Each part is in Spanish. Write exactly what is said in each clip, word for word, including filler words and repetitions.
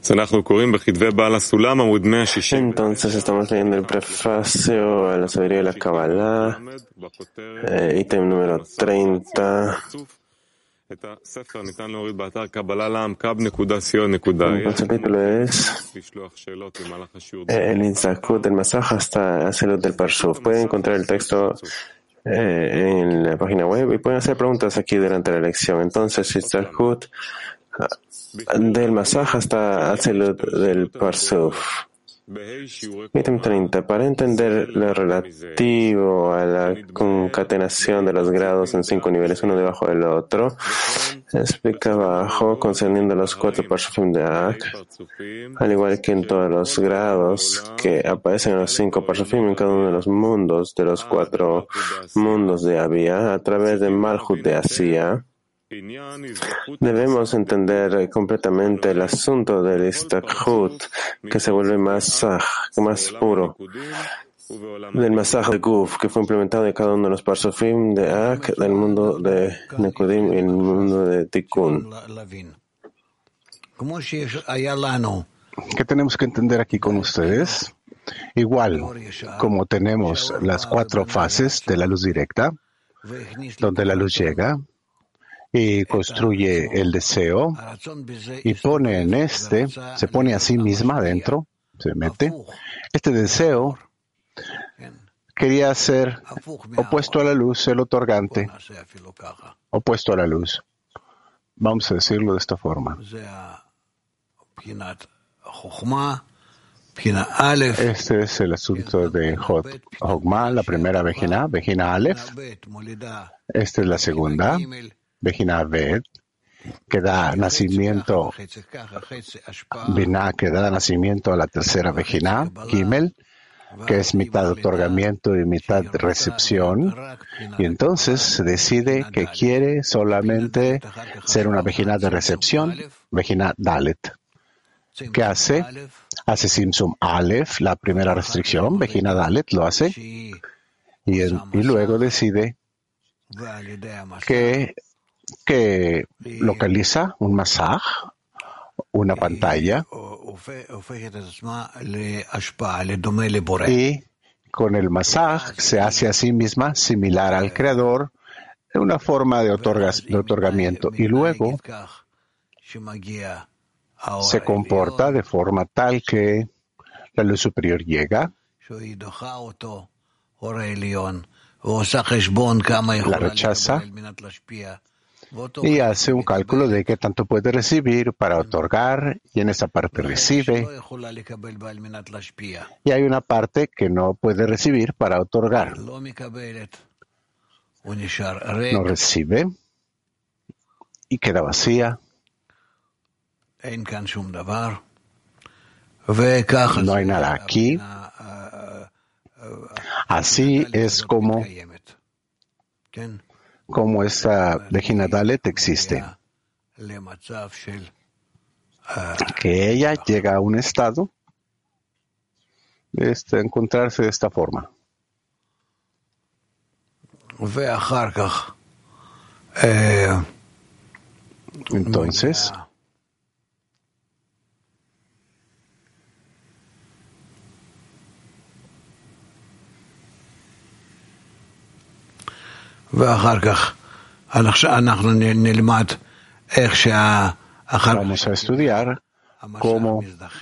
Entonces estamos leyendo el prefacio a la sabiduría de la Kabbalah, eh, ítem número treinta. El capítulo es el Inzakut del Masaj hasta Aselut del Parsuf. Pueden encontrar el texto eh, en la página web y pueden hacer preguntas aquí durante la lección. Entonces, Inzakut del Masaj hasta Aselut del Parsuf. Ítem treinta. Para entender lo relativo a la concatenación de los grados en cinco niveles, uno debajo del otro, explica abajo concerniendo los cuatro Parsufim de Ak, al igual que en todos los grados que aparecen en los cinco Parsufim en cada uno de los mundos de los cuatro mundos de Abia, a través de Malhut de Asia. Debemos entender completamente el asunto del Istakhut, que se vuelve más, más puro, del Masaj de Guf, que fue implementado en cada uno de los Parsufim de Ak, del mundo de Nekudim y el mundo de Tikkun. ¿Qué tenemos que entender aquí con ustedes? Igual como tenemos las cuatro fases de la luz directa, donde la luz llega y construye el deseo y pone en este, se pone a sí misma adentro, se mete. Este deseo quería ser opuesto a la luz, el otorgante, opuesto a la luz. Vamos a decirlo de esta forma. Este es el asunto de Jogma, la primera Vejina, Vejina Aleph. Esta es la segunda, Vejina Ved, que da nacimiento, Binah, que da nacimiento a la tercera Vejina, Gimel, que es mitad otorgamiento y mitad recepción, y entonces se decide que quiere solamente ser una Vejina de recepción, Vejina Dalet. ¿Qué hace? Hace Simsum Aleph, la primera restricción, Vejina Dalet, lo hace, y, el, y luego decide que que localiza un masaj, una pantalla, y con el masaj se hace a sí misma similar al creador en una forma de, otorgas, de otorgamiento, y luego se comporta de forma tal que la luz superior llega, la rechaza y hace un cálculo de qué tanto puede recibir para otorgar, y en esa parte recibe, y hay una parte que no puede recibir para otorgar. No recibe y queda vacía. No hay nada aquí. Así es como como esta Vejina Dalet existe, que ella llega a un estado de este, encontrarse de esta forma. Entonces, vamos a estudiar cómo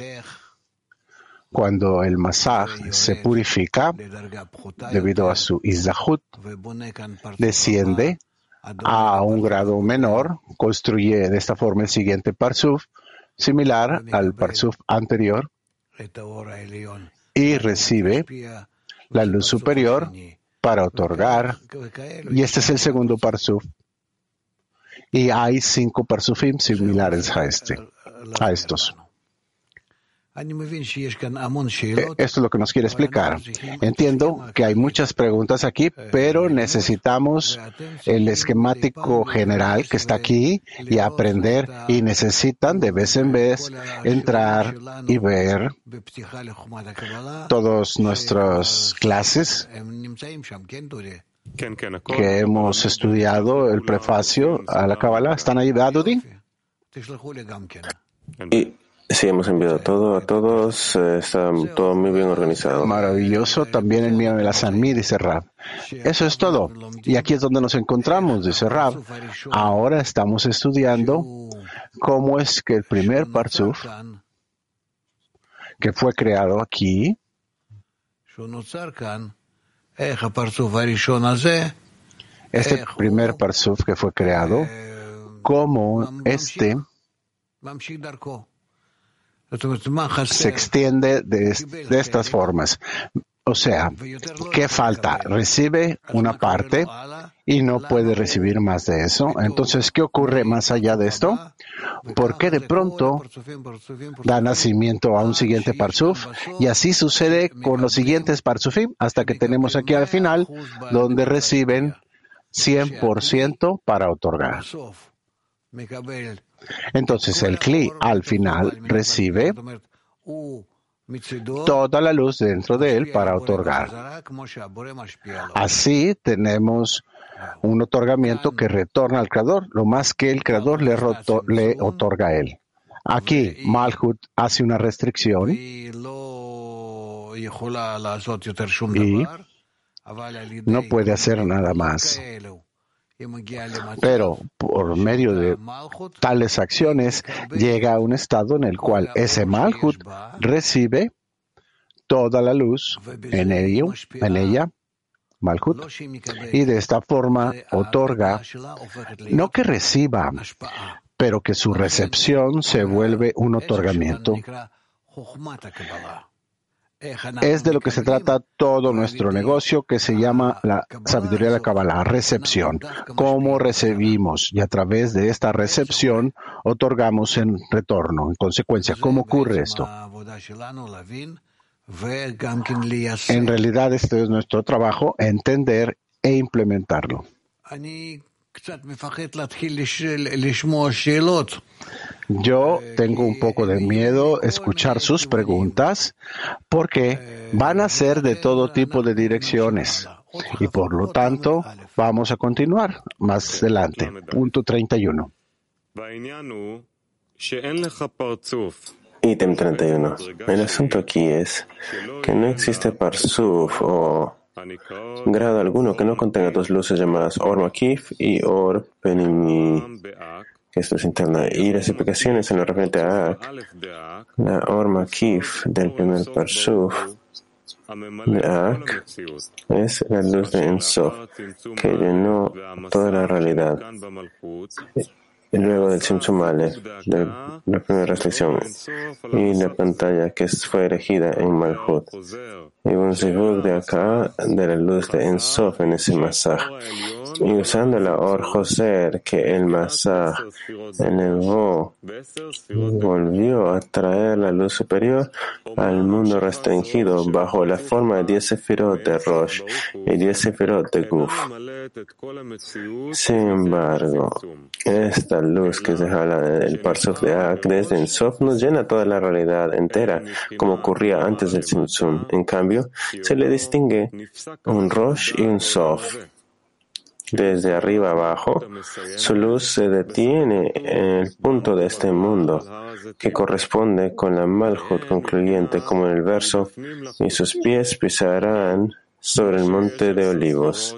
cuando el masaj se purifica debido a su izzahut, desciende a un grado menor, construye de esta forma el siguiente parsuf, similar al parsuf anterior, y recibe la luz superior para otorgar, y este es el segundo parsuf. Y hay cinco parsufim similares a este, a estos. Esto es lo que nos quiere explicar. Entiendo que hay muchas preguntas aquí, pero necesitamos el esquemático general que está aquí y aprender, y necesitan de vez en vez entrar y ver todas nuestras clases que hemos estudiado, el prefacio a la Kabbalah. ¿Están ahí, Adudi? Y Sí, hemos enviado todo a todos, eh, está todo muy bien organizado. Maravilloso, también envíame la Sanmi, dice Rab. Eso es todo. Y aquí es donde nos encontramos, dice Rab. Ahora estamos estudiando cómo es que el primer Parsuf que fue creado aquí, este primer Parsuf que fue creado, cómo este se extiende de, de estas formas. O sea, ¿qué falta? Recibe una parte y no puede recibir más de eso. Entonces, ¿qué ocurre más allá de esto? ¿Por qué de pronto da nacimiento a un siguiente parsuf? Y así sucede con los siguientes parsufim, hasta que tenemos aquí al final, donde reciben cien por ciento para otorgar. Entonces, el Kli al final recibe toda la luz dentro de él para otorgar. Así tenemos un otorgamiento que retorna al Creador, lo más que el Creador le, roto, le otorga a él. Aquí, Malhut hace una restricción y no puede hacer nada más. Pero por medio de tales acciones llega a un estado en el cual ese Malhut recibe toda la luz en, ello, en ella, Malhut, y de esta forma otorga, no que reciba, pero que su recepción se vuelve un otorgamiento. Es de lo que se trata todo nuestro negocio, que se llama la sabiduría de la Kabbalah, recepción. Cómo recibimos y a través de esta recepción otorgamos en retorno. En consecuencia, ¿cómo ocurre esto? En realidad, este es nuestro trabajo, entender e implementarlo. Yo tengo un poco de miedo escuchar sus preguntas porque van a ser de todo tipo de direcciones y por lo tanto vamos a continuar más adelante. Punto treinta y uno. Ítem treinta y uno. El asunto aquí es que no existe parsuf o grado alguno que no contenga dos luces llamadas Or Makif y Or Penimi, que esto es interna, y las explicaciones en lo referente a Ak. La Or Makif del primer parsuf de Ak es la luz de Ensof, que llenó toda la realidad. Y luego del Tzimtzum Aleph, de la primera restricción, y la pantalla que fue erigida en Malhut. Y un zivug de acá, de la luz de Ensof en ese masaj. Y usando la Or Joser, que el masaj elevó, volvió a traer la luz superior al mundo restringido bajo la forma de diez sefirot de Rosh y diez sefirot de Guf. Sin embargo, esta luz que se jala del Parsuf de Ak desde Ensof nos llena toda la realidad entera, como ocurría antes del Tzimtzum. En cambio, se le distingue un Rosh y un Sof. Desde arriba abajo, su luz se detiene en el punto de este mundo, que corresponde con la Malhut concluyente, como en el verso, y sus pies pisarán sobre el monte de olivos.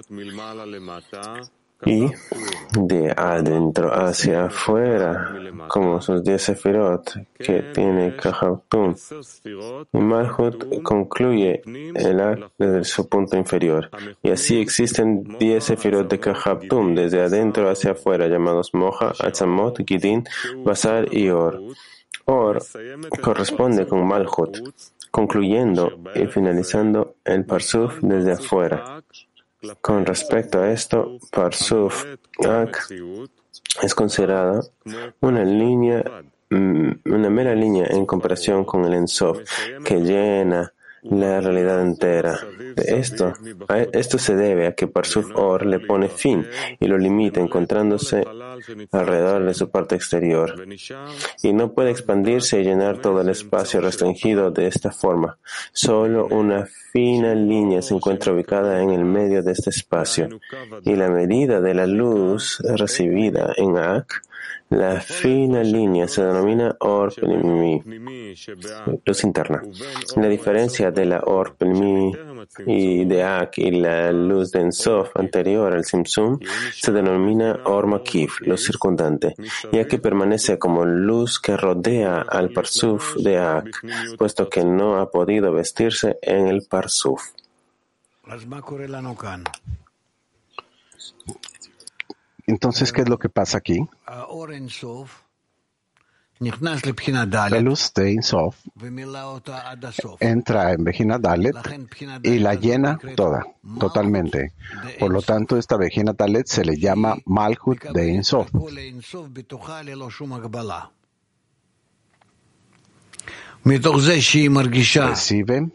Y de adentro hacia afuera, como sus diez sefirot que tiene Kahaptum. Y Malhut concluye el Ak desde su punto inferior. Y así existen diez sefirot de Kahaptum desde adentro hacia afuera, llamados Moja, Atzamot, Gidin, Basar y Or. Or corresponde con Malhut, concluyendo y finalizando el Parsuf desde afuera. Con respecto a esto, Parsuf Ak es considerada una línea, una mera línea en comparación con el Ensof, que llena la realidad entera. De esto, esto se debe a que Parsuf Or le pone fin y lo limita, encontrándose alrededor de su parte exterior. Y no puede expandirse y llenar todo el espacio restringido de esta forma. Solo una fina línea se encuentra ubicada en el medio de este espacio. Y la medida de la luz recibida en Ak La fina línea se denomina Or Pnimi, luz interna. La diferencia de la Or Pnimi y de Ak y la luz de Ensof anterior al Simsum se denomina Or Makif, luz circundante, ya que permanece como luz que rodea al Parsuf de Ak, puesto que no ha podido vestirse en el Parsuf. Entonces, ¿qué es lo que pasa aquí? La luz de Ein Sof entra en Bejina Dalet y la llena toda, totalmente. Por lo tanto, esta Bejina Dalet se le llama Malchut de Ein Sof. Recibe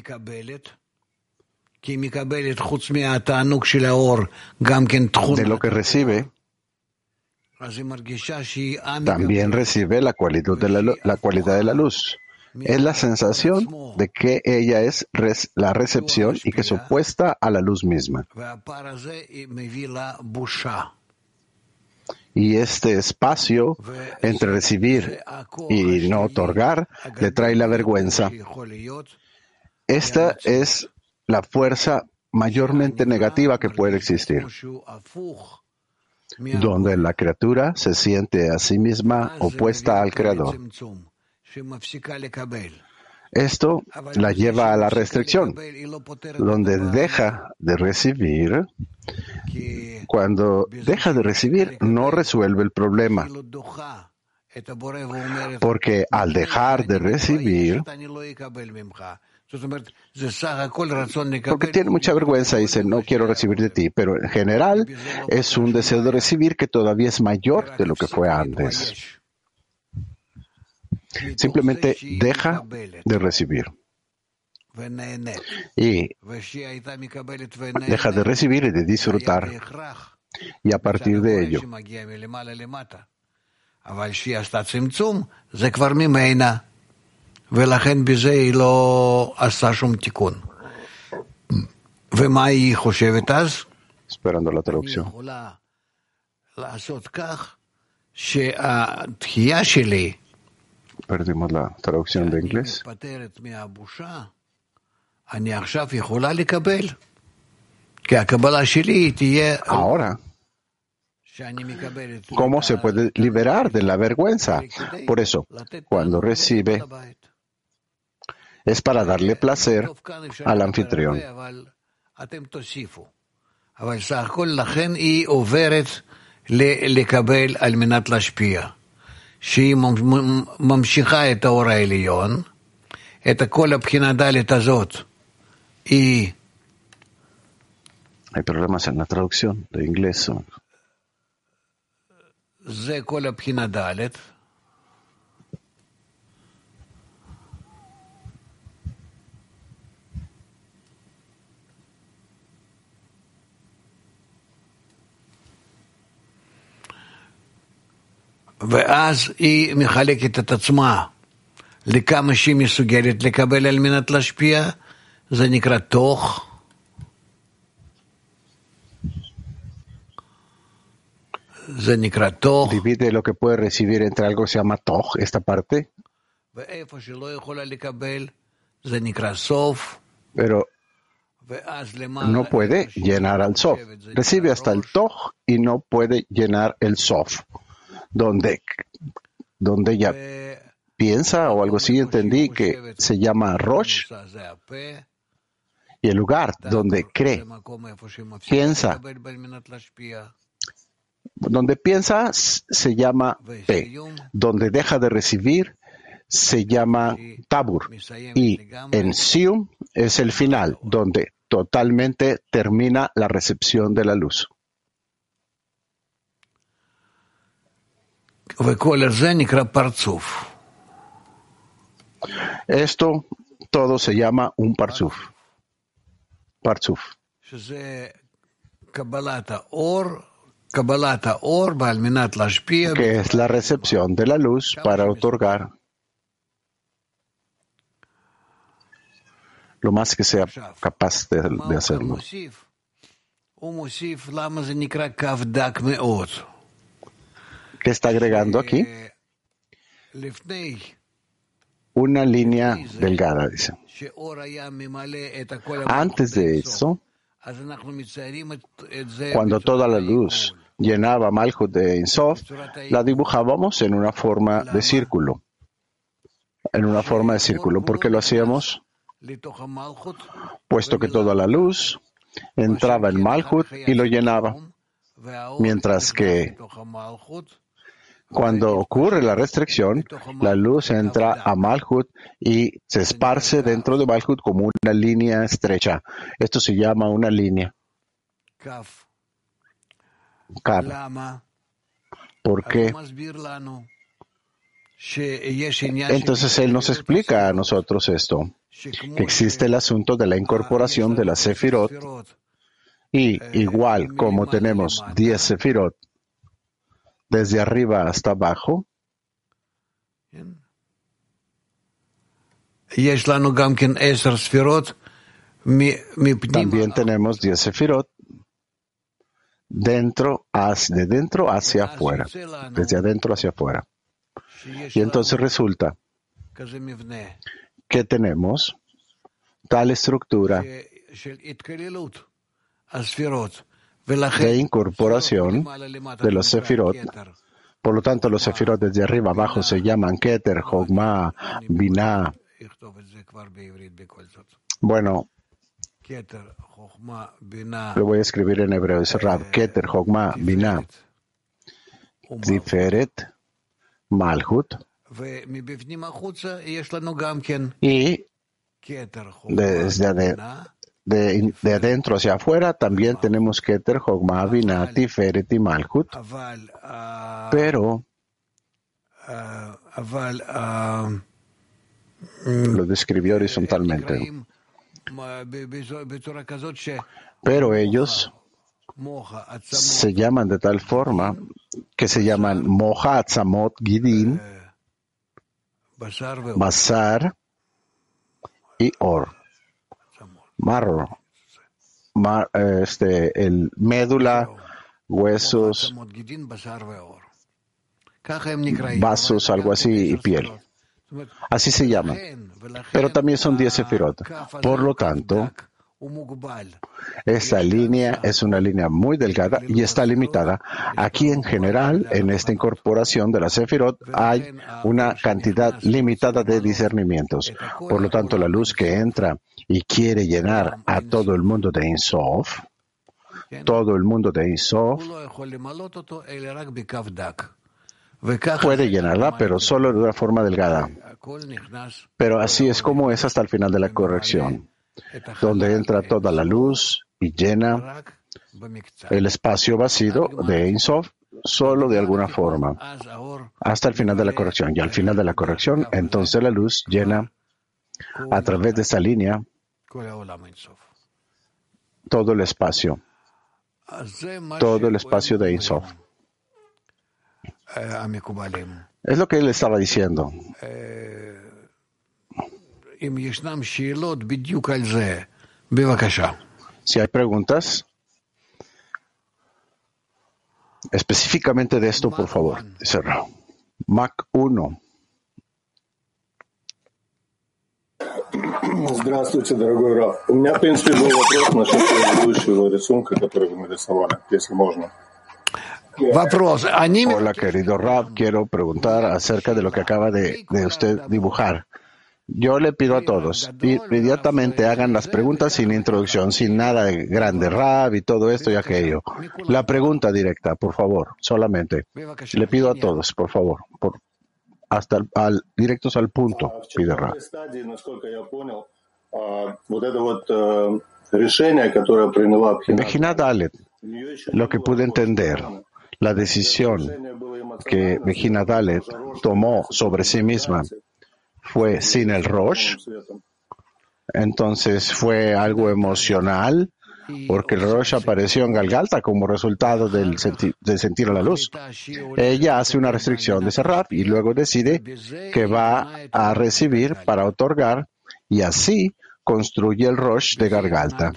de lo que recibe, también recibe la cualidad de la, la cualidad de la luz. Es la sensación de que ella es res, la recepción y que es opuesta a la luz misma. Y este espacio entre recibir y no otorgar le trae la vergüenza. Esta es la fuerza mayormente negativa que puede existir, donde la criatura se siente a sí misma opuesta al Creador. Esto la lleva a la restricción, donde deja de recibir. Cuando deja de recibir, no resuelve el problema, porque al dejar de recibir, porque tiene mucha vergüenza y dice, no quiero recibir de ti, pero en general es un deseo de recibir que todavía es mayor de lo que fue antes. Simplemente deja de recibir. Y deja de recibir y de disfrutar. Y a partir de ello, esperando la traducción. Perdimos la traducción de inglés. Ahora, ¿cómo se puede liberar de la vergüenza? Por eso, cuando recibe, es para darle placer al anfitrión. Hay problemas en la traducción de inglés. ואז היא מחלקת את עצמה לכמה שהיא מסוגלת לקבל על מנת להשפיע, זה נקרא תוך. זה נקרא תוך. Divide lo que puede recibir entre algo que se llama toch, esta parte. ואיפה שלא יכולה לקבל, זה נקרא סוף. Pero no puede llenar al sof. Recibe hasta el toch y no puede llenar el sof. Donde, donde ella piensa o algo así, entendí que se llama Rosh, y el lugar donde cree, piensa, donde piensa se llama P, donde deja de recibir se llama Tabur, y en Sium es el final, donde totalmente termina la recepción de la luz. Esto todo se llama un parzuf. Parzuf. Que es la recepción de la luz para otorgar lo más que sea capaz de, de hacerlo. ¿Qué está agregando aquí? Una línea delgada, dice. Antes de eso, cuando toda la luz llenaba Malhut de Ein Sof, la dibujábamos en una forma de círculo. En una forma de círculo. ¿Por qué lo hacíamos? Puesto que toda la luz entraba en Malhut y lo llenaba. Mientras que cuando ocurre la restricción, la luz entra a Malhut y se esparce dentro de Malhut como una línea estrecha. Esto se llama una línea. Kaf. ¿Por qué? Entonces él nos explica a nosotros esto, que existe el asunto de la incorporación de la Sefirot, y igual como tenemos diez Sefirot desde arriba hasta abajo, también tenemos diez Sefirot dentro, de dentro hacia afuera, desde adentro hacia afuera. Y entonces resulta que tenemos tal estructura de incorporación de los Sefirot. Por lo tanto, los Sefirot desde arriba abajo se llaman Keter, Jogma, Binah. Bueno, lo voy a escribir en hebreo. Es Rab, Keter, Jogma, Binah, Tiferet, Malhut. Y desde adentro, de, de adentro hacia afuera también tenemos Keter, Jogma, Binah, Tiferet y Malhut. Pero lo describió horizontalmente. Pero ellos se llaman de tal forma que se llaman Moja, Atzamot, Gidin, Basar y Or. Marro, mar, este, el médula, huesos, vasos, algo así, y piel. Así se llaman. Pero también son diez sefirot. Por lo tanto, esta línea es una línea muy delgada y está limitada. Aquí en general, en esta incorporación de la sefirot, hay una cantidad limitada de discernimientos. Por lo tanto, la luz que entra y quiere llenar a todo el mundo de Ein Sof, todo el mundo de Ein Sof, puede llenarla, pero solo de una forma delgada. Pero así es como es hasta el final de la corrección, donde entra toda la luz y llena el espacio vacío de Ein Sof, solo de alguna forma, hasta el final de la corrección. Y al final de la corrección, entonces la luz llena a través de esta línea todo el espacio, todo el espacio de Ein Sof. Es lo que él estaba diciendo. Si hay preguntas específicamente de esto, por favor. Mac uno. Здравствуйте, дорогой Раф. У меня, в принципе, был вопрос насчет предыдущего рисунка, который вы нарисовали, если можно. Hola, querido Rab, quiero preguntar acerca de lo que acaba de, de usted dibujar. Yo le pido a todos, inmediatamente hagan las preguntas sin introducción, sin nada de grande, Rab y todo esto y aquello. La pregunta directa, por favor, solamente. Le pido a todos, por favor, por, hasta al, al, directos al punto, pide Rab. En Bejina Dalet, lo que pude entender, la decisión que Bejina Dalet tomó sobre sí misma fue sin el Rosh, entonces fue algo emocional, porque el Rosh apareció en Galgalta como resultado del, senti de sentir la luz. Ella hace una restricción de Serraf y luego decide que va a recibir para otorgar y así construye el Rosh de Galgalta.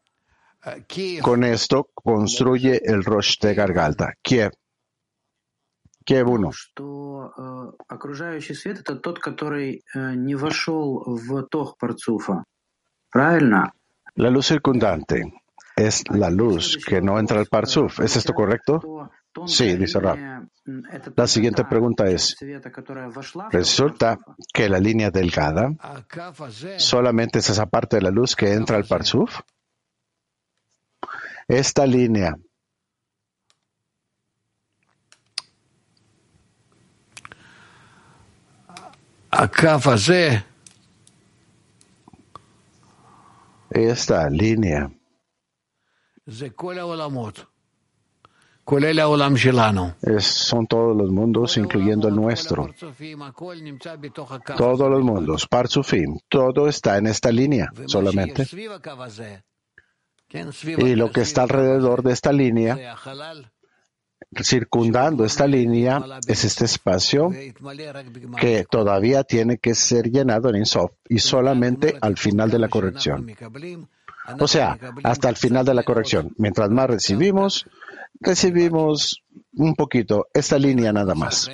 Con esto construye el Rosh de Galgalta. Kiev. Kiev uno. La luz circundante es la luz que no entra al Parsuf. ¿Es esto correcto? Sí, dice Rab. La siguiente pregunta es, resulta que la línea delgada solamente es esa parte de la luz que entra al Parsuf. Esta línea esta línea Es, son todos los mundos, incluyendo el nuestro. Todos los mundos, Parsufim, todo está en esta línea solamente. Y lo que está alrededor de esta línea, circundando esta línea, es este espacio que todavía tiene que ser llenado en Insof y solamente al final de la corrección. O sea, hasta el final de la corrección. Mientras más recibimos, recibimos un poquito, esta línea nada más.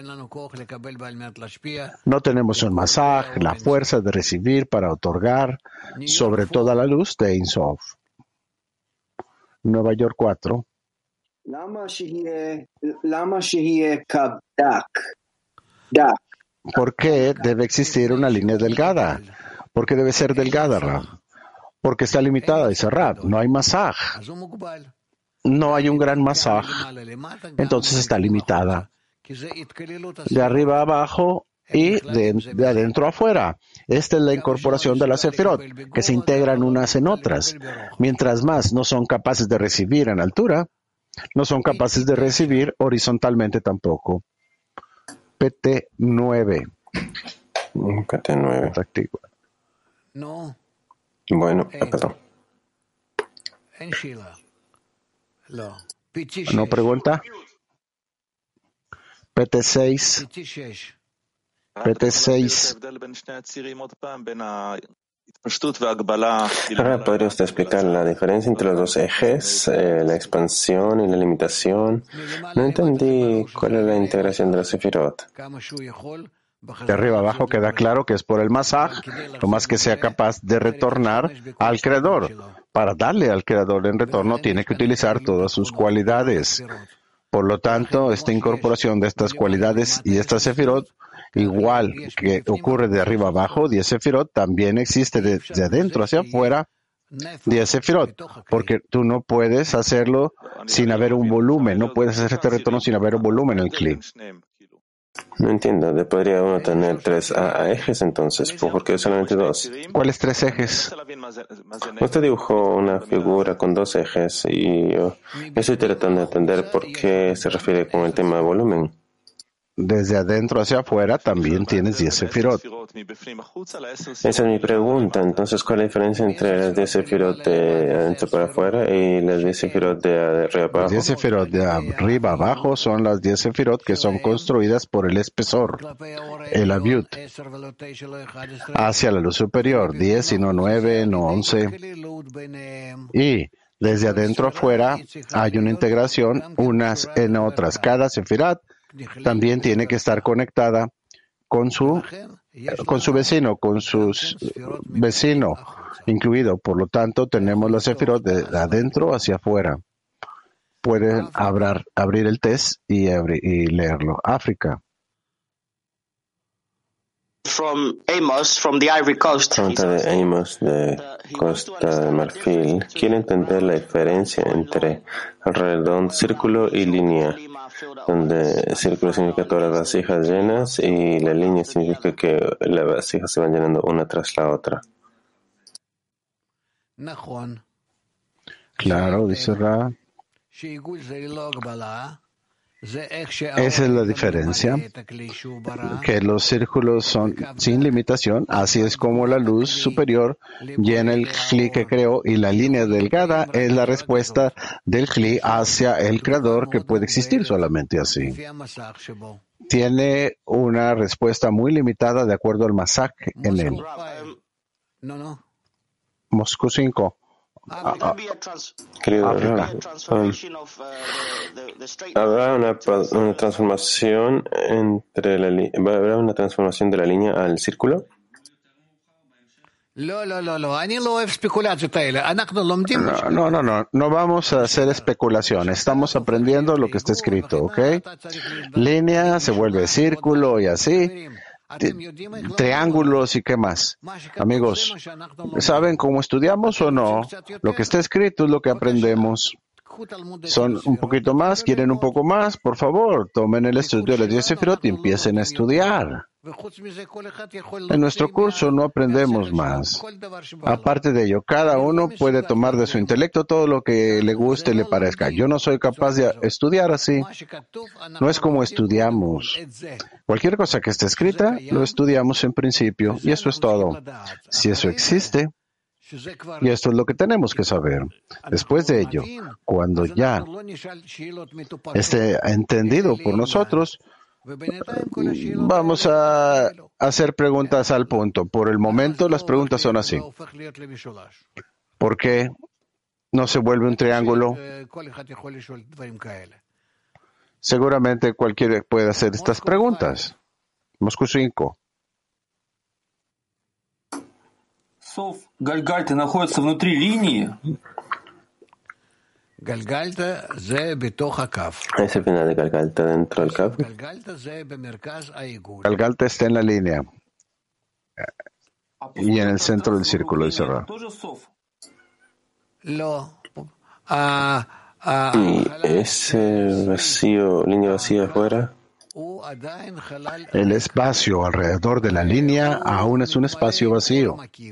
No tenemos un masaj, la fuerza de recibir para otorgar sobre toda la luz de Ein Sof. Nueva York cuatro. ¿Por qué debe existir una línea delgada? ¿Por qué debe ser delgada, Rab? Porque está limitada, dice Rab. No hay masaj. No hay un gran masaj. Entonces está limitada. De arriba a abajo y de, de adentro a afuera. Esta es la incorporación de las sefirot, que se integran unas en otras. Mientras más no son capaces de recibir en altura, no son capaces de recibir horizontalmente tampoco. P T nueve. P T nueve. No. Bueno, perdón. ¿No pregunta? P T seis. P T seis. Ahora, ¿podría usted explicar la diferencia entre los dos ejes, eh, la expansión y la limitación? No entendí cuál es la integración de la sefirot. De arriba abajo queda claro que es por el masaj, lo más que sea capaz de retornar al Creador. Para darle al Creador en retorno tiene que utilizar todas sus cualidades. Por lo tanto, esta incorporación de estas cualidades y estas sefirot, igual que ocurre de arriba abajo, diez sefirot, también existe desde adentro hacia afuera diez sefirot, porque tú no puedes hacerlo sin haber un volumen, no puedes hacer este retorno sin haber un volumen en el Kli. No entiendo, ¿de podría uno tener tres a, a ejes entonces? ¿Por qué solamente dos? ¿Cuáles tres ejes? Usted dibujó una figura con dos ejes y yo estoy tratando de entender por qué se refiere con el tema de volumen. Desde adentro hacia afuera también tienes diez sefirot. Esa es mi pregunta. Entonces, ¿cuál es la diferencia entre las diez sefirot de adentro para afuera y las diez sefirot de arriba abajo? Las diez sefirot de arriba abajo son las diez sefirot que son construidas por el espesor, el aviut, hacia la luz superior, diez y no nueve, no once. Y desde adentro afuera hay una integración unas en otras. Cada sefirot también tiene que estar conectada con su, con su vecino, con su vecino incluido. Por lo tanto, tenemos la sefirot de adentro hacia afuera. Pueden abrir, abrir el test y, abrir, y leerlo. África. From Amos, from the Ivory Coast. Pregunta de Amos de Costa de Marfil. Quiere entender la diferencia entre alrededor, círculo y línea, donde círculo significa todas las vasijas llenas y la línea significa que las vasijas se van llenando una tras la otra. Claro, dice Ra. Esa es la diferencia, que los círculos son sin limitación, así es como la luz superior llena el Kli que creó y la línea delgada es la respuesta del Kli hacia el Creador que puede existir solamente así. Tiene una respuesta muy limitada de acuerdo al masaj en él. Moscú cinco. Querido Rab, um, ¿habrá una, una transformación entre la li- ¿habrá una transformación de la línea al círculo? No, no, no, no, no vamos a hacer especulación. Estamos aprendiendo lo que está escrito, ¿ok? Línea se vuelve círculo y así. Triángulos y qué más. Amigos, ¿saben cómo estudiamos o no? Lo que está escrito es lo que aprendemos. Son un poquito más, quieren un poco más, por favor, tomen el estudio de las diez sefirot y empiecen a estudiar. En nuestro curso no aprendemos más. Aparte de ello, cada uno puede tomar de su intelecto todo lo que le guste y le parezca. Yo no soy capaz de estudiar así. No es como estudiamos. Cualquier cosa que esté escrita, lo estudiamos en principio, y eso es todo. Si eso existe, y esto es lo que tenemos que saber. Después de ello, cuando ya esté entendido por nosotros, vamos a hacer preguntas al punto. Por el momento, las preguntas son así. ¿Por qué no se vuelve un triángulo? Seguramente cualquiera puede hacer estas preguntas. Moscú cinco. Сов Гальгальта находится внутри линии. Ese final de Galgalta dentro del Kav. Galgalta está en la línea y en el centro del círculo, dice Ra. Y ese vacío, línea vacía afuera. El espacio alrededor de la línea aún es un espacio vacío.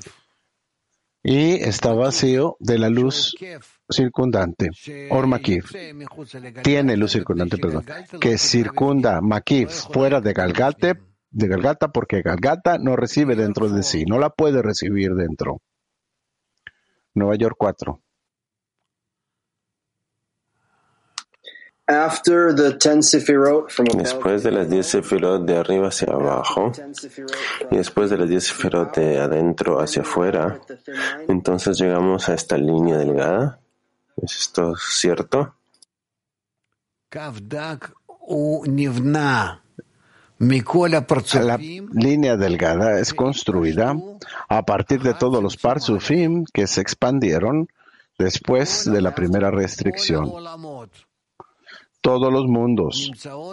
Y está vacío de la luz circundante, Or Makif. Tiene luz circundante, perdón, que circunda Makif fuera de Galgalta, de Galgalta, porque Galgalta no recibe dentro de sí, no la puede recibir dentro. Nueva York cuatro. After the ten sefirot from above, Después de las diez sefirot de arriba hacia abajo y después de las diez sefirot de adentro hacia afuera, entonces llegamos a esta línea delgada. ¿Es esto cierto? La línea delgada es construida a partir de todos los parsufim que se expandieron después de la primera restricción. Todos los mundos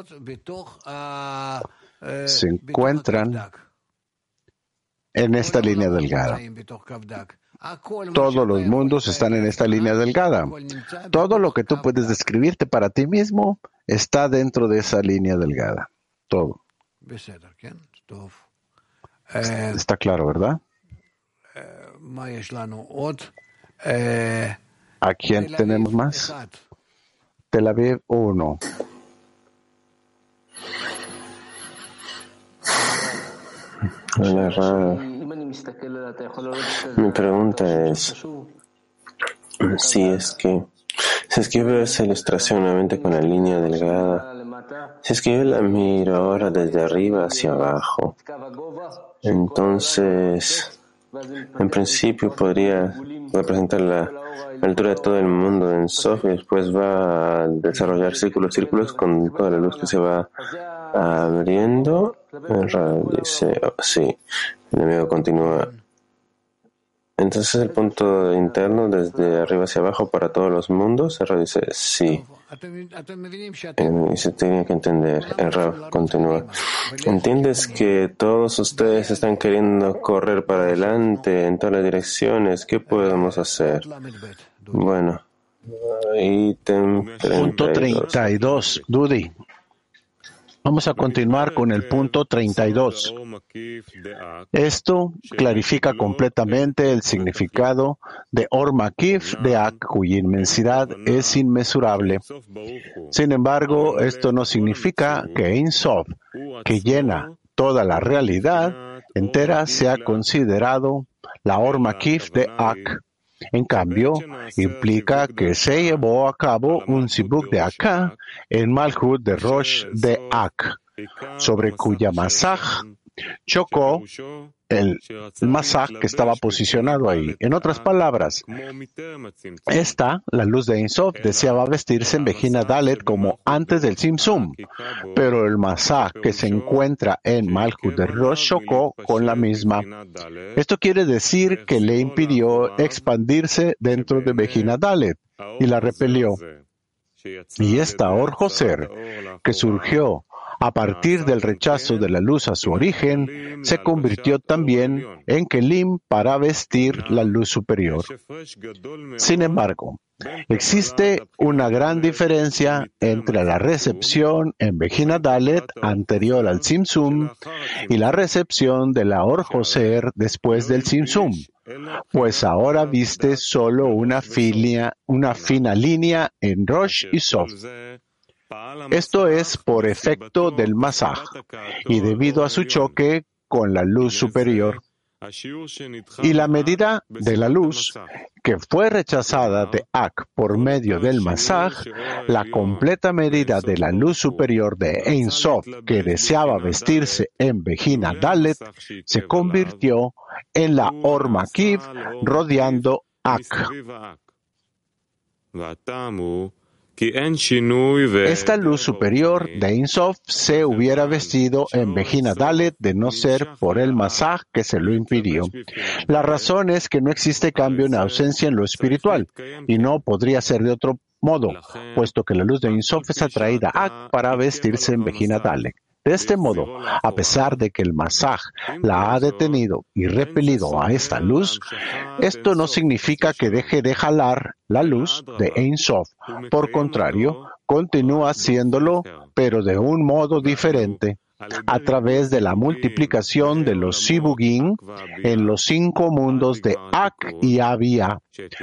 se encuentran en esta línea delgada. Todos los mundos están en esta línea delgada. Todo lo que tú puedes describirte para ti mismo está dentro de esa línea delgada. Todo. Está claro, ¿verdad? ¿A quién tenemos más? Tel Aviv uno. Hola, Rab. Mi pregunta es si es que si es que yo veo esa ilustración nuevamente con la línea delgada, si es que yo la miro ahora desde arriba hacia abajo, entonces en principio podría representar la altura de todo el mundo en Sof y después va a desarrollar círculos, círculos con toda la luz que se va abriendo. El Rab dice, oh, sí, el enemigo continúa. Entonces el punto interno desde arriba hacia abajo para todos los mundos. El Rab dice, sí. Y se tiene que entender. El Rab continúa. ¿Entiendes que todos ustedes están queriendo correr para adelante en todas las direcciones? ¿Qué podemos hacer? Bueno, ítem Punto treinta y dos, Dudi. Vamos a continuar con el punto treinta y dos. Esto clarifica completamente el significado de Or Makif de Ak, cuya inmensidad es inmesurable. Sin embargo, esto no significa que Ein Sof, que llena toda la realidad entera, sea considerado la Or Makif de Ak. En cambio, implica que se llevó a cabo un sibuk de Ak en Malhut de Rosh de Ak, sobre cuya masaj chocó el masaj que estaba posicionado ahí. En otras palabras, esta, la luz de Ein Sof, deseaba vestirse en Bejina Dalet como antes del Tzimtzum, pero el masaj que se encuentra en Malhut de Rosh chocó con la misma. Esto quiere decir que le impidió expandirse dentro de Bejina Dalet y la repelió. Y esta Or Joser, que surgió a partir del rechazo de la luz a su origen, se convirtió también en Kelim para vestir la luz superior. Sin embargo, existe una gran diferencia entre la recepción en Bejina Dalet anterior al Tzimtzum y la recepción de la Or Joser después del Tzimtzum, pues ahora viste solo una, filia, una fina línea en Rosh y Sof. Esto es por efecto del masaj y debido a su choque con la luz superior. Y la medida de la luz que fue rechazada de Ak por medio del masaj, la completa medida de la luz superior de Ein Sof que deseaba vestirse en Bejina Dalet, se convirtió en la Or Makiv rodeando Ak. Esta luz superior de Ein Sof se hubiera vestido en Bejina Dalet de no ser por el masaj que se lo impidió. La razón es que no existe cambio en ausencia en lo espiritual, y no podría ser de otro modo, puesto que la luz de Ein Sof es atraída a para vestirse en Bejina Dalet. De este modo, a pesar de que el masaj la ha detenido y repelido a esta luz, esto no significa que deje de jalar la luz de Ein Sof. Por contrario, continúa haciéndolo, pero de un modo diferente, a través de la multiplicación de los Sibugim en los cinco mundos de Ak y Abia,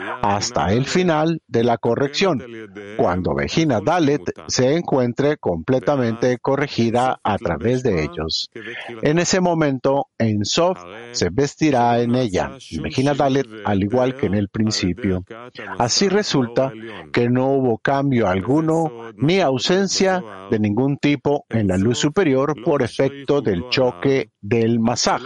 hasta el final de la corrección, cuando Bejina Dalet se encuentre completamente corregida a través de ellos. En ese momento, Ein Sof se vestirá en ella, Bejina Dalet, al igual que en el principio. Así resulta que no hubo cambio alguno ni ausencia de ningún tipo en la luz superior por efecto del choque del masaj.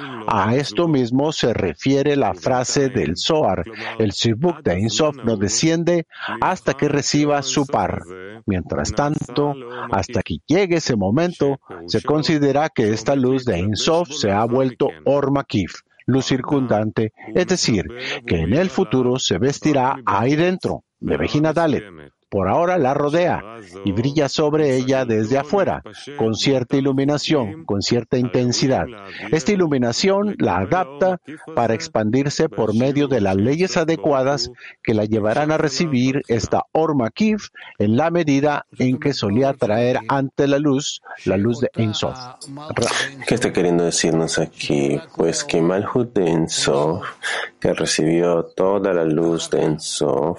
A esto mismo se refiere la frase del Zohar: el Sibuk de Ein Sof no desciende hasta que reciba su par. Mientras tanto, hasta que llegue ese momento, se considera que esta luz de Ein Sof se ha vuelto Or Makiv, luz circundante, es decir, que en el futuro se vestirá ahí dentro, de Bejina Dalet. Por ahora la rodea y brilla sobre ella desde afuera, con cierta iluminación, con cierta intensidad. Esta iluminación la adapta para expandirse por medio de las leyes adecuadas que la llevarán a recibir esta Or Makiv en la medida en que solía traer ante la luz, la luz de Ein Sof. ¿Qué está queriendo decirnos aquí? Pues que Malhut de Ein Sof, que recibió toda la luz de Ein Sof,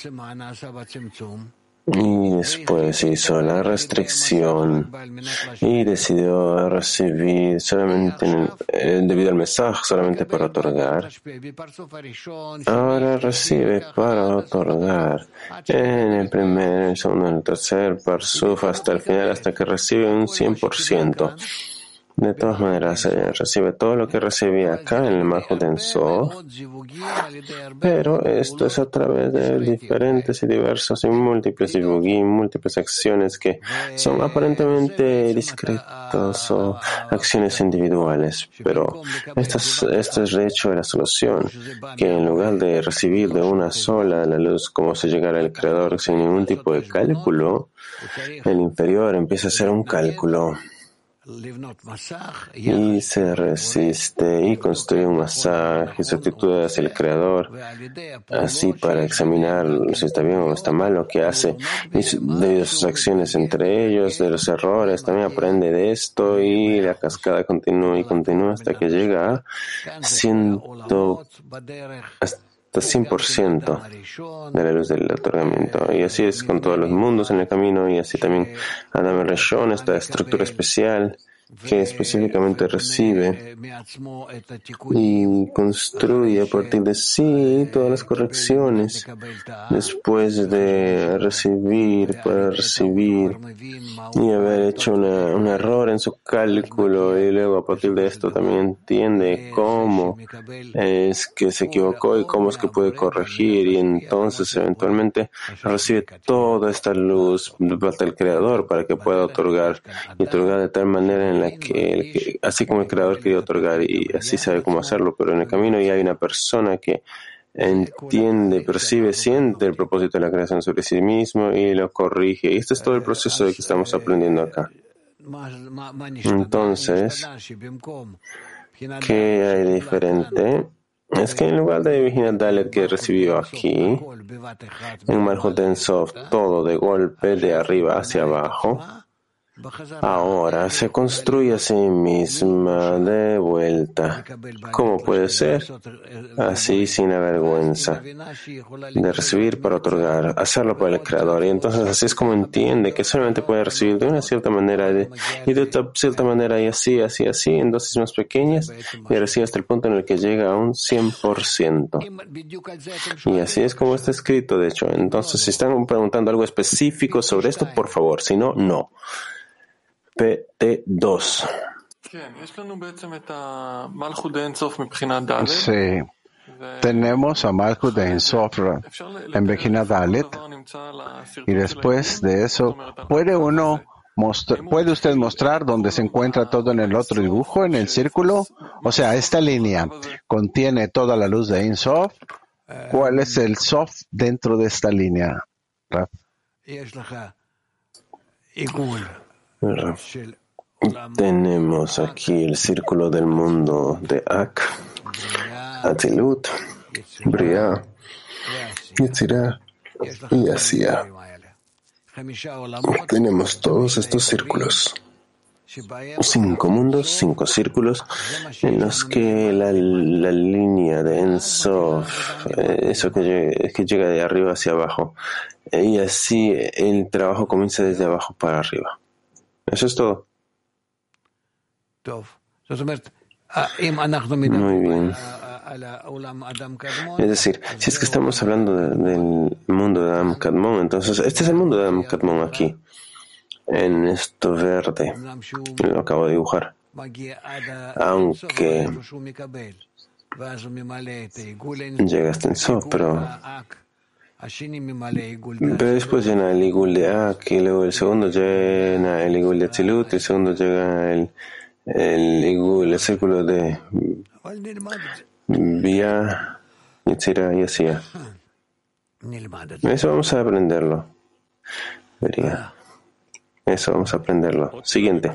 y después hizo la restricción y decidió recibir solamente en el, eh, debido al mensaje, solamente para otorgar. Ahora recibe para otorgar en el primer, el segundo, en el tercer parsuf hasta el final, hasta que recibe un cien por ciento. De todas maneras, eh, recibe todo lo que recibía acá en el Malhut de Ein Sof, pero esto es a través de diferentes y diversos y múltiples Sibugim, múltiples acciones que son aparentemente discretas o acciones individuales, pero esto es, esto es de hecho la solución, que en lugar de recibir de una sola la luz como si llegara el Creador sin ningún tipo de cálculo, el inferior empieza a hacer un cálculo y se resiste y construye un masaj y su actitud hacia el Creador, así para examinar si está bien o está mal lo que hace, y debido a sus acciones entre ellos, de los errores, también aprende de esto y la cascada continúa y continúa hasta que llega a ciento hasta cien por ciento de la luz del otorgamiento. Y así es con todos los mundos en el camino, y así también Adam Rishon, esta estructura especial que específicamente recibe y construye a partir de sí todas las correcciones después de recibir, para recibir y haber hecho una, un error en su cálculo, y luego a partir de esto también entiende cómo es que se equivocó y cómo es que puede corregir, y entonces eventualmente recibe toda esta luz de parte del Creador para que pueda otorgar y otorgar de tal manera en la que, el que así como el Creador quería otorgar, y así sabe cómo hacerlo, pero en el camino ya hay una persona que entiende, percibe, siente el propósito de la creación sobre sí mismo y lo corrige. Y este es todo el proceso de que estamos aprendiendo acá. Entonces, ¿qué hay de diferente? Es que en lugar de Bejina Dalet que recibió aquí, en Malhut Ein Sof, todo de golpe, de arriba hacia abajo, ahora se construye a sí misma de vuelta. ¿Cómo puede ser? Así, sin avergüenza, de recibir para otorgar, hacerlo por el Creador. Y entonces así es como entiende que solamente puede recibir de una cierta manera de, y de otra cierta manera y así, así, así, en dosis más pequeñas, y recibe hasta el punto en el que llega a un cien por ciento. Y así es como está escrito, de hecho. Entonces, si están preguntando algo específico sobre esto, por favor, si no, no. P T dos. Sí, tenemos a Malhut Ein Sof en Bejina Dalet, y después de eso, ¿puede uno mostrar, puede usted mostrar dónde se encuentra todo en el otro dibujo, en el círculo? O sea, esta línea contiene toda la luz de Ein Sof. ¿Cuál es el Sof dentro de esta línea, Raf? Tenemos aquí el círculo del mundo de Ak, Atzilut, Briah, Yetzirah y Asiya. Tenemos todos estos círculos. Cinco mundos, cinco círculos en los que la, la línea de Ein Sof, eso que llega, que llega de arriba hacia abajo, y así el trabajo comienza desde abajo para arriba. Eso es todo. Muy bien. Es decir, si es que estamos hablando de, del mundo de Adam Kadmon, entonces este es el mundo de Adam Kadmon aquí, en esto verde, lo acabo de dibujar. Aunque llega hasta el Sof, pero Pero después llena el Igul de Ak, y luego el segundo llena el Igul de Atzilut, el segundo llega el, el Igul, el círculo de Briah, Yetzirah y Asiya. Eso vamos a aprenderlo. Vería. Eso vamos a aprenderlo. Siguiente.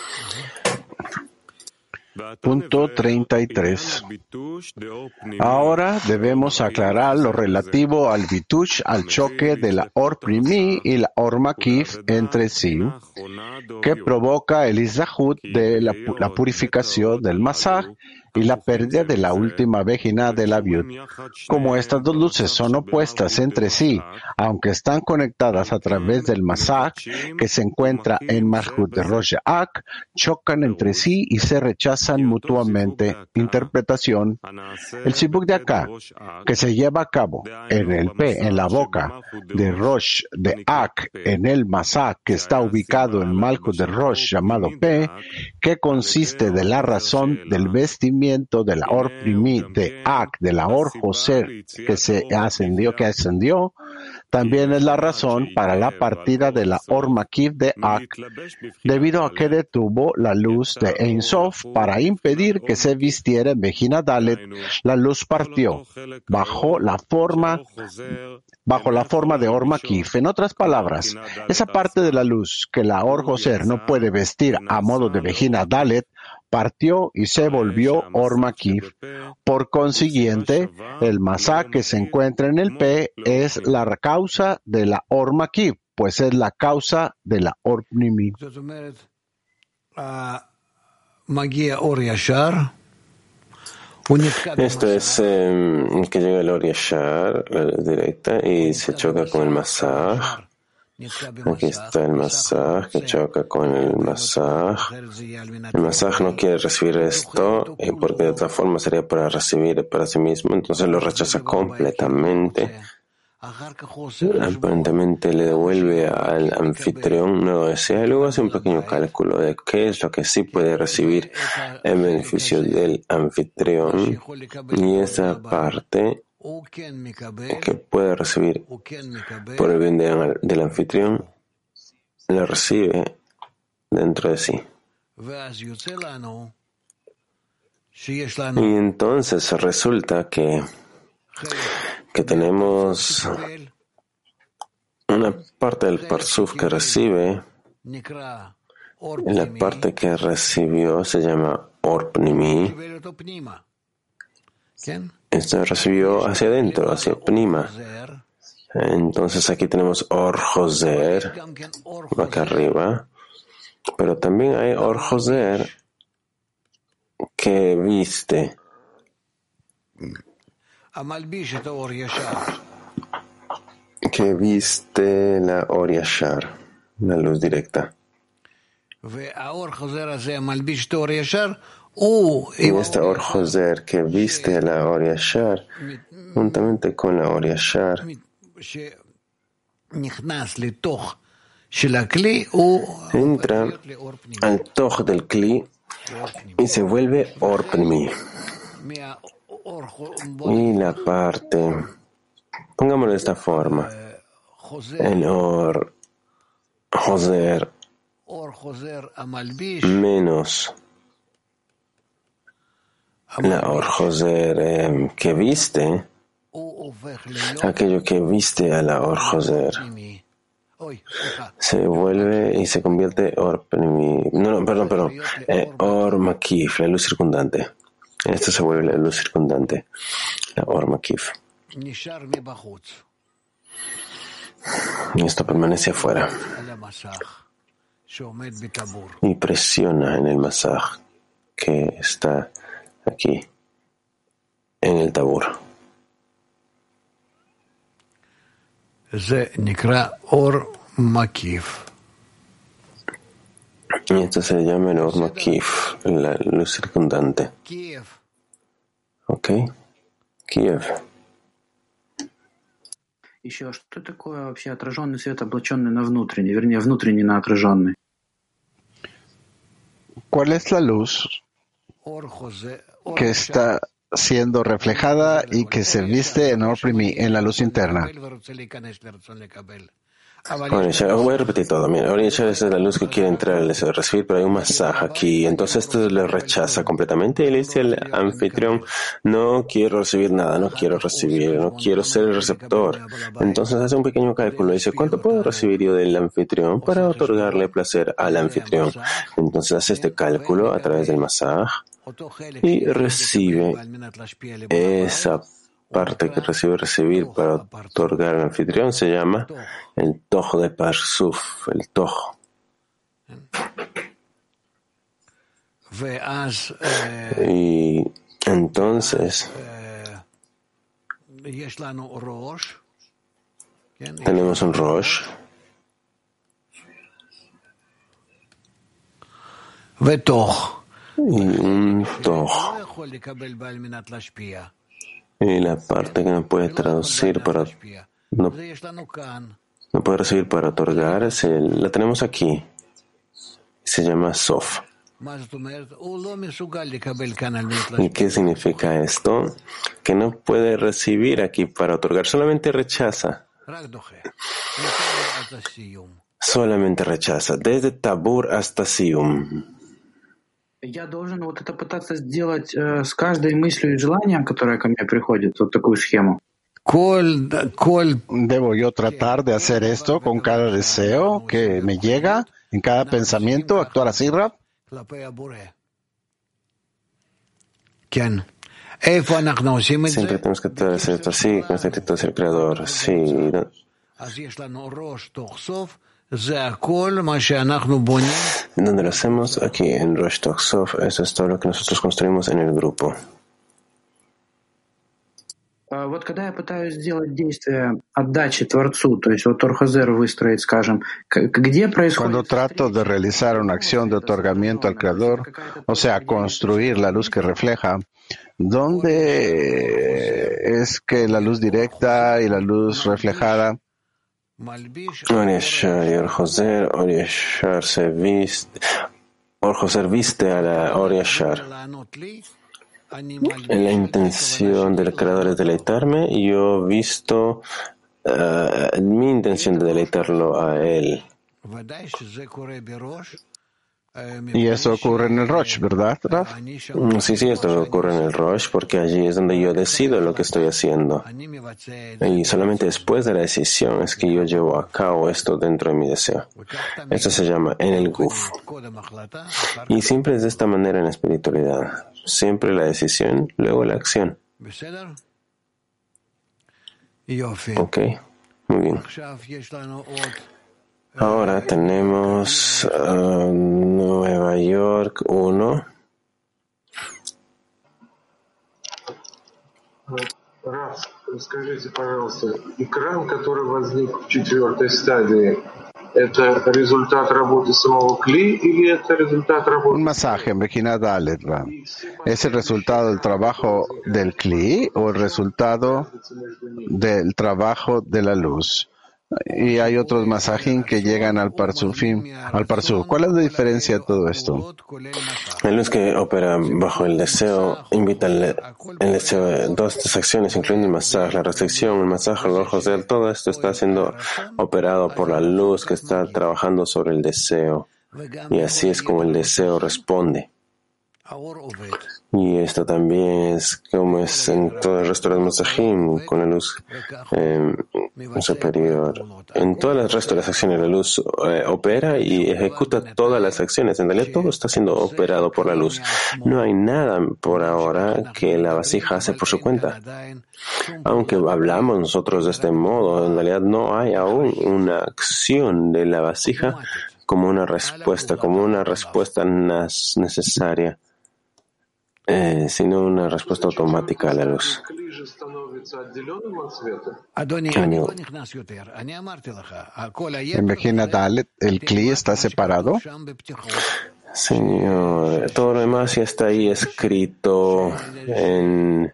Punto treinta y tres. Ahora debemos aclarar lo relativo al bitush, al choque de la Or Primi y la Or Makif entre sí, que provoca el Izahut de la, la purificación del Masaj y la pérdida de la última Bejina de la Viud. Como estas dos luces son opuestas entre sí, aunque están conectadas a través del Masaj que se encuentra en Malhut de Rosh Ak, chocan entre sí y se rechazan mutuamente. Interpretación: el Sibuk de acá, que se lleva a cabo en el P, en la boca de Rosh de Ak, en el Masaj que está ubicado en Malhut de Rosh llamado P, que consiste de la razón del vestimiento de la Or Primi de Ak, de la Or Joser que se ascendió, que ascendió, también es la razón para la partida de la Or Makif de Ak, debido a que detuvo la luz de Ein Sof para impedir que se vistiera en Bejina Dalet. La luz partió bajo la forma bajo la forma de Or Makif. En otras palabras, esa parte de la luz que la Or Joser no puede vestir a modo de Bejina Dalet partió y se volvió Or Makif. Por consiguiente, el Masaj que se encuentra en el P es la causa de la Or Makif, pues es la causa de la Or Primi. Esto es eh, que llega el Or Yashar, la luz directa, y se choca con el Masaj. Aquí está el masaj que choca con el masaj. El masaj no quiere recibir esto y porque de otra forma sería para recibir para sí mismo, entonces lo rechaza completamente. Aparentemente le devuelve al anfitrión un nuevo deseo y luego hace un pequeño cálculo de qué es lo que sí puede recibir en beneficio del anfitrión y esa parte que puede recibir por el bien de, del anfitrión la recibe dentro de sí. Y entonces resulta que que tenemos una parte del parsuf que recibe, la parte que recibió se llama Or Pnimi. Esto recibió hacia adentro, hacia Pnima. Entonces aquí tenemos Or Joser, acá arriba, pero también hay Or Joser que viste. Que viste la Or Yashar, la luz directa. Y esta Or Joser que viste la Or Yashar, juntamente con la Or Yashar, entra al Toch del Kli y se vuelve Or Pnimi. Y la parte, pongámoslo de esta forma, el Or Joser menos la Or Joser eh, que viste, aquello que viste a la Or Joser se vuelve y se convierte Or Pnimi, no, no, perdón, perdón, eh, Or Makif, la luz circundante. Esto se vuelve la luz circundante, la Or Makif. Y esto permanece afuera y presiona en el masaj que está aquí en el tabur. Y esto se llama el Or Makif, la luz circundante. Ok, Kiev. Еще что такое вообще отраженный свет, облаченный на внутренний, вернее, внутренний на отраженный? ¿Cuál es la luz que está siendo reflejada y que se viste en Or Pnimi, en la luz interna? Voy a repetir todo. Mira, Or Yashar es la luz que quiere entrar al deseo de recibir, pero hay un masaj aquí. Entonces esto le rechaza completamente y le dice al anfitrión, no quiero recibir nada, no quiero recibir, no quiero ser el receptor. Entonces hace un pequeño cálculo y dice, ¿cuánto puedo recibir yo del anfitrión para otorgarle placer al anfitrión? Entonces hace este cálculo a través del masaj y recibe esa parte que recibe recibir para otorgar al anfitrión, se llama el Toch de Parsuf, el Toch. Y entonces tenemos un Rosh y un Toch. Y la parte que no puede traducir para no, no puede recibir para otorgar, se, la tenemos aquí. Se llama Sof. ¿Y qué significa esto? Que no puede recibir aquí para otorgar, solamente rechaza. Solamente rechaza, desde Tabur hasta Sium. Я должен вот это пытаться сделать э, с каждой мыслью и желанием, которое ко мне приходит, вот такую схему. ¿Debo yo tratar de hacer esto con cada deseo que me llega, en cada pensamiento, actuar así, Rab? Siempre tenemos que hacer esto así, con esta actitud hacia el Creador. Sí. ¿Dónde lo hacemos? Aquí en Rosh Toch Sof. Eso es todo lo que nosotros construimos en el grupo. Вот когда я пытаюсь сделать действие отдачи Творцу, то есть вот Орхозер выстроить, скажем, где происходит... Cuando trato de realizar una acción de otorgamiento al Creador, o sea, construir la luz que refleja, ¿dónde es que la luz directa y la luz reflejada? Oriashar y Orjoser, Oriashar se viste, Orjoser viste a la Oriashar. En la intención del Creador es deleitarme, y yo he visto uh, mi intención de deleitarlo a él. Y eso ocurre en el Rosh, ¿verdad, Raf? Sí, sí, esto ocurre en el Rosh, porque allí es donde yo decido lo que estoy haciendo. Y solamente después de la decisión es que yo llevo a cabo esto dentro de mi deseo. Esto se llama en el Guf. Y siempre es de esta manera en la espiritualidad. Siempre la decisión, luego la acción. Ok, muy bien. Ahora tenemos uh, Nueva York uno. Раф, скажите, пожалуйста, экран, который возник в четвертой стадии, это результат работы самого Кли или это результат работы... Un masaje en Bejina Dalet, Raf. ¿Es el resultado del trabajo del Kli o el resultado del trabajo de la luz? Y hay otros masajín que llegan al parsufim, al parsuf. ¿Cuál es la diferencia de todo esto? La luz que opera bajo el deseo invita el, el deseo de todas estas acciones, incluyendo el masaje, la restricción, el masaje, los ojos de él. Todo esto está siendo operado por la luz que está trabajando sobre el deseo. Y así es como el deseo responde. Y esto también es como es en todo el resto de los masajim, con la luz eh, superior. En todas las restos de las acciones, la luz eh, opera y ejecuta todas las acciones. En realidad, todo está siendo operado por la luz. No hay nada por ahora que la vasija hace por su cuenta. Aunque hablamos nosotros de este modo, en realidad no hay aún una acción de la vasija como una respuesta, como una respuesta necesaria. Eh, sino una respuesta automática a la luz. En Bejina Dalet, ¿el Kli está separado? Señor, todo lo demás ya está ahí escrito en,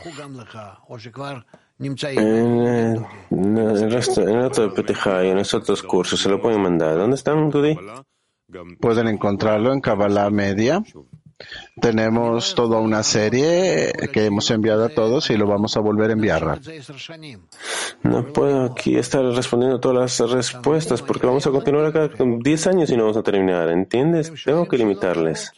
en, en el resto, en el otro Petijá y en los otros cursos. Se lo pueden mandar. ¿Dónde están, Dudi? Pueden encontrarlo en Kabbalah Media. Tenemos toda una serie que hemos enviado a todos y lo vamos a volver a enviar. No puedo aquí estar respondiendo todas las respuestas porque vamos a continuar acá con diez años y no vamos a terminar, ¿entiendes? Tengo que limitarles.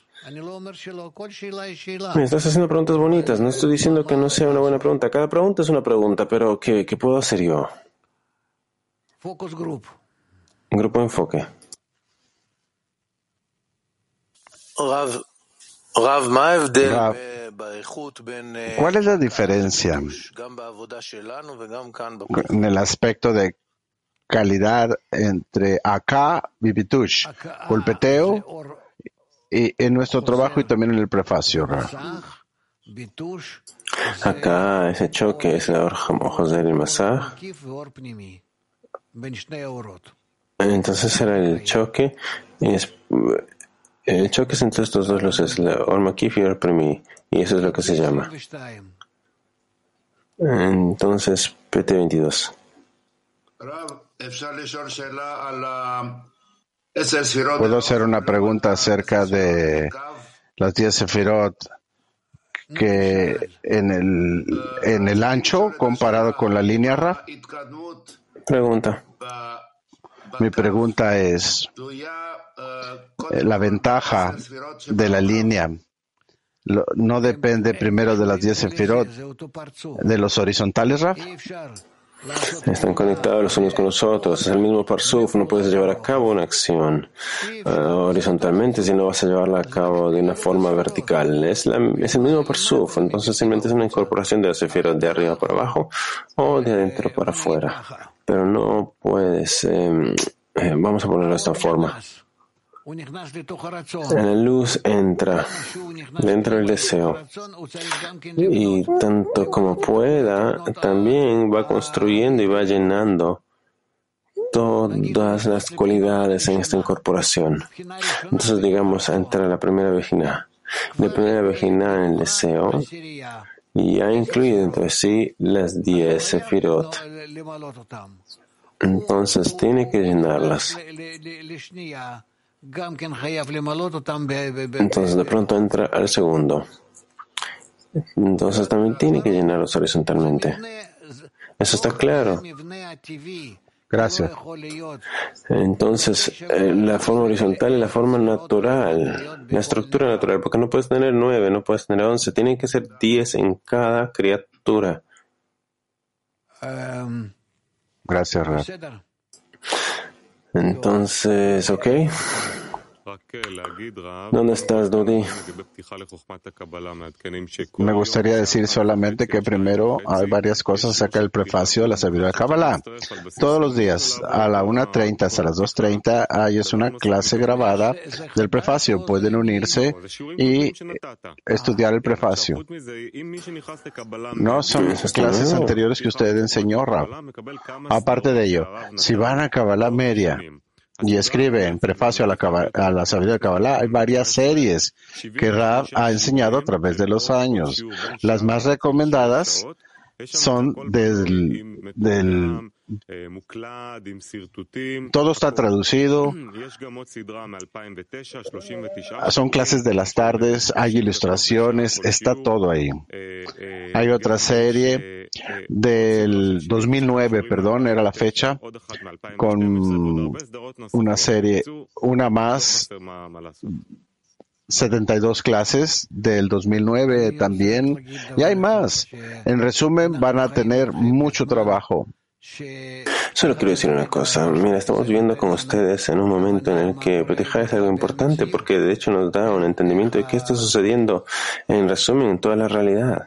Me estás haciendo preguntas bonitas, no estoy diciendo que no sea una buena pregunta. Cada pregunta es una pregunta, pero ¿qué, qué puedo hacer yo? Focus group. Grupo enfoque. Rav. Rav, ¿cuál es la diferencia en el aspecto de calidad entre acá y Bitush, golpeteo, y en nuestro trabajo y también en el prefacio, Rav? Acá ese choque es la ojos del masaj. Entonces era el choque y es el choque es entre estos dos luces, la Or Makif y Or Primi, y eso es lo que se llama. Entonces, P T veintidós. ¿Puedo hacer una pregunta acerca de las diez sefirot que en el, en el ancho comparado con la línea, Raf? Pregunta. Mi pregunta es, la ventaja de la línea no depende primero de las diez sefirot, de los horizontales, Raf. Están conectados los unos con los otros. Es el mismo parsuf. No puedes llevar a cabo una acción uh, horizontalmente si no vas a llevarla a cabo de una forma vertical. Es, la, es el mismo parsuf. Entonces simplemente es una incorporación de las sefirot de arriba para abajo o de adentro para afuera. Pero no puedes... Eh, eh, vamos a ponerlo de esta forma. La luz entra dentro del deseo y tanto como pueda también va construyendo y va llenando todas las cualidades en esta incorporación. Entonces, digamos, entra la primera vejina. La primera vejina en el deseo y ha incluido entre sí las diez sefirot. Entonces, tiene que llenarlas. Entonces, de pronto entra al segundo. Entonces, también tiene que llenarlos horizontalmente. Eso está claro. Gracias. Entonces, eh, la forma horizontal es la forma natural, la estructura natural, porque no puedes tener nueve, no puedes tener once, tienen que ser diez en cada criatura. Gracias, Rab. Entonces, ¿ok? ¿Dónde estás, Dodi? Me gustaría decir solamente que primero hay varias cosas acerca del prefacio de la sabiduría de Kabbalah. Todos los días, a la una treinta hasta las dos treinta, hay es una clase grabada del prefacio. Pueden unirse y estudiar el prefacio. No son esas clases anteriores que usted enseñó, Rab. Aparte de ello, si van a Kabbalah Media y escribe en prefacio a la, a la sabiduría de Kabbalah, hay varias series que Rab ha enseñado a través de los años. Las más recomendadas son del, del todo está traducido. Son clases de las tardes, hay ilustraciones, está todo ahí. Hay otra serie del dos mil nueve, perdón, era la fecha, con una serie, una más, setenta y dos clases del dos mil nueve también, y hay más. En resumen, van a tener mucho trabajo. Solo quiero decir una cosa. Mira, estamos viviendo con ustedes en un momento en el que Petijá es algo importante, porque de hecho nos da un entendimiento de qué está sucediendo, en resumen, en toda la realidad.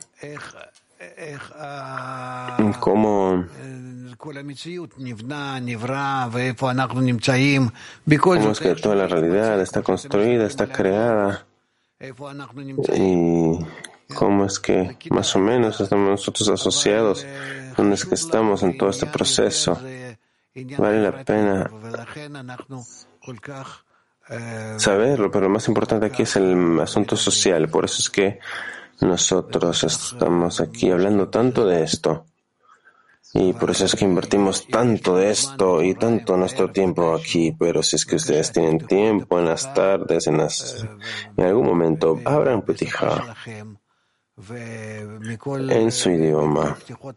Cómo ¿Cómo es que toda la realidad está construida, está creada? Y cómo es que más o menos estamos nosotros asociados, dónde es que estamos en todo este proceso. Vale la pena saberlo, pero lo más importante aquí es el asunto social. Por eso es que nosotros estamos aquí hablando tanto de esto. Y por eso es que invertimos tanto de esto y tanto nuestro tiempo aquí. Pero si es que ustedes tienen tiempo en las tardes, en las, en algún momento, abran Petijá en su idioma,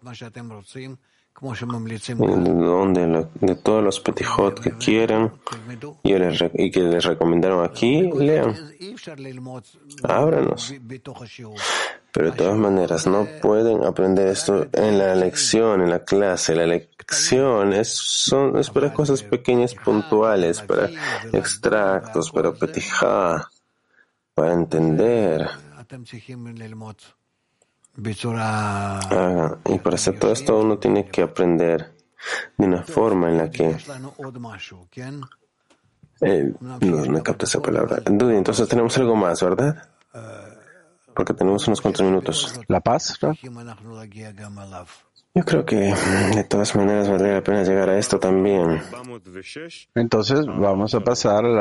donde lo, de todos los petijot que quieran y, les, y que les recomendaron aquí, lean. Ábranos. Pero de todas maneras, no pueden aprender esto en la lección, en la clase. La lección es, son, es para cosas pequeñas, puntuales, para extractos, para petijá, para entender. Ah, y para hacer todo esto uno tiene que aprender de una forma en la que eh, no me capta esa palabra. Entonces tenemos algo más, ¿verdad? Porque tenemos unos cuantos minutos. ¿La paz, ¿no? Yo creo que de todas maneras valdría la pena llegar a esto también. Entonces vamos a pasar a la